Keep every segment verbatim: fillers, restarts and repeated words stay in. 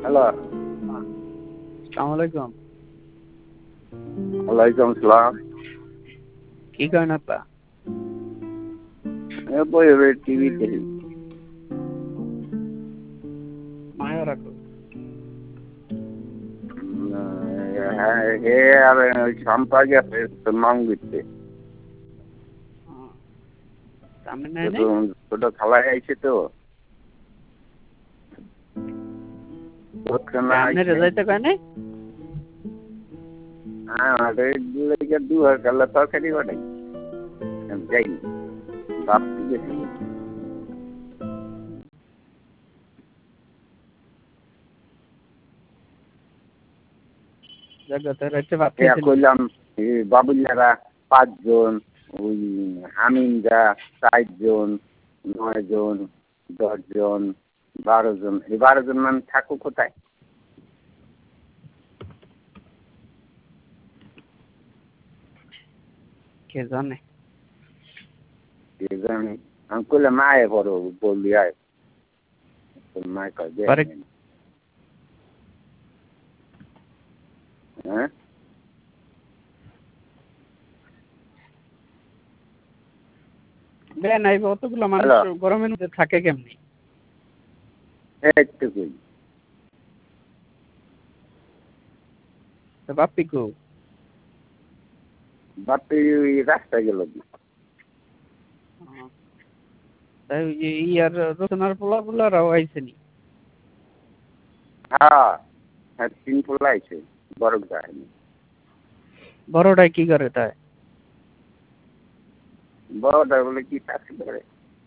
Hello, আসসালামু আলাইকুম। ওয়ালাইকুম আসসালাম। কি করেন আপা? এ বই বই টিভি দেখি। মায়া রাখো। হ্যাঁ, হে আর ওই সম্পা গেছে তোর মাং দিতে। সামনে নাই নাই? ছোট খালায় আইছে তো। ওখানে আপনি আইছে। রেজাইতে কয় নাই? হ্যাঁ, লেগে দু আর কাল্লা তরকারি বানাই। আমি যাইনি। ভাবতে গেছি। জগতে রাইতে ভাত এয়া খাইছেন? কইলাম বাবুল্লারা পাঁচজন, ওই হামিনরা চারজন, নয় জন, দশজন, বারো জন। এই বারো জন মানে থাকো কোথায়? কে জানে? কে জানে? আমি কইলাম আয় বড় বললি আয়। তোর মায় কয় যে পরে হ্যাঁ দেন আইব অতগুলো মানুষ হ্যালো গরমের মধ্যে থাকে কেমনি? এইটুকুই। তো বাপ্পি কো? বাপি ওই রাস্তায় গেল। তাই ওই যে ইয়ার রচনার পোলা পোলারাও আইছেনি। হ্যাঁ হ্যাঁ তিন পোলা আইছে বড় যায়নি। বড়টাই কি করে তাই? বড়টা বলে কি চাকরি করে।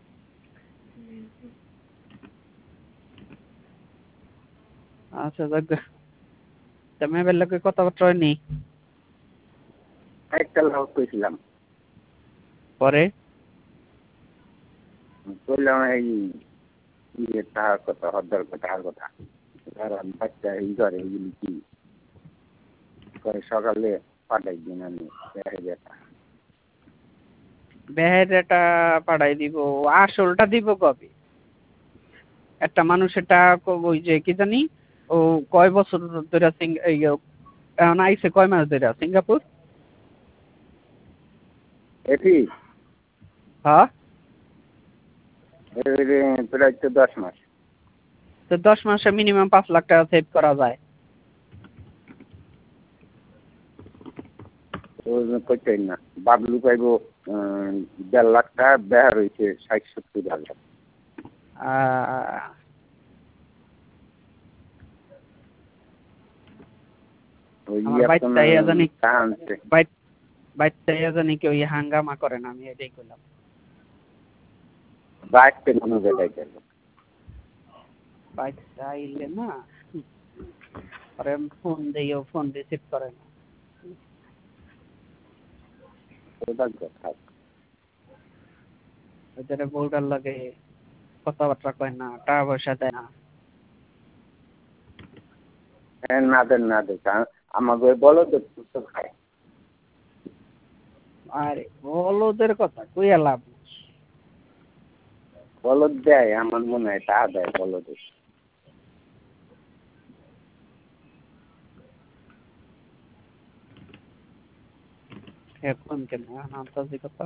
আচ্ছা যাক গে। তা মেয়ের লোকে কথাবার্তা হয়নি? একটা লোক কইছিলাম। পরে? কইলাম এই ইয়ে তাহার কথা হদ্দার কথা আর কথা। কারণ বাচ্চা এই ঘরে এগুলি কি করে সকালে পাঠাই দিন আমি বেটা। বেহেরাটা পাঠাই দিব, আসলটা দিব কবে? একটা মানুষেরটা ওই যে কি জানি ও কয় বছর ধরে এখন আইছে কয় মাস ধরে সিঙ্গাপুর? এটি হ্যাঁ প্রায় তো দশ মাস। তো দশ মাসে মিনিমাম পাঁচ লাখ টাকা সেভ করা যায়। করতেন না বাবলু পাইব দেড় লাখ টাকা বেহার হয়েছে ষাট সত্তর হাজার। জানি কেউ হাঙ্গামা করে না, আমি এটাই করলাম। বাইকটা কোনো জায়গায় গেল বাইকটা আইলে না পরে ফোন দিও, ফোন রিসিভ করে না। ওইটারে বউটার লাগে কথাবার্তা কয় না, টাকা পয়সা দেয় না। হ্যাঁ না দেন না দেখ আমাকে বলো তো খায়। আরে বলদের কথা কইয়া লাভ বলদ দেয় আমার মনে হয় তা দেয় বলদ। এখন কেন আন্তর্জাতিকতা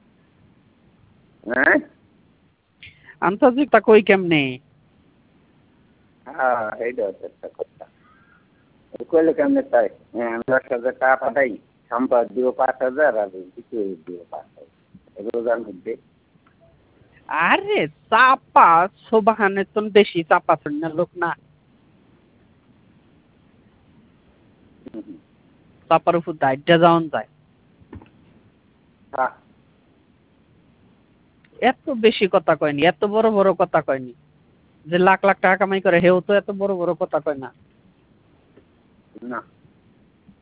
হ্যাঁ আন্তর্জাতিকতা কই কেমনে? হ্যাঁ এইটা হচ্ছে একটা কথা। কইলে কেমনে তাই আমি দশ হাজার টাকা পাঠাই, সম্পদ দিব পাঁচ হাজার আর কিছু দিব পাঁচ হাজার রোজার মধ্যে। আরে চাপা সোবাহানের তো বেশি চাপা না লোক না, চাপার উপর দায়িত্ব যাওয়ান যায়। এত বেশি কথা কয়নি, এত বড় বড় কথা কয়নি। যে লাখ লাখ টাকা কামাই করে হেও তো এত বড় বড় কথা কয় না। না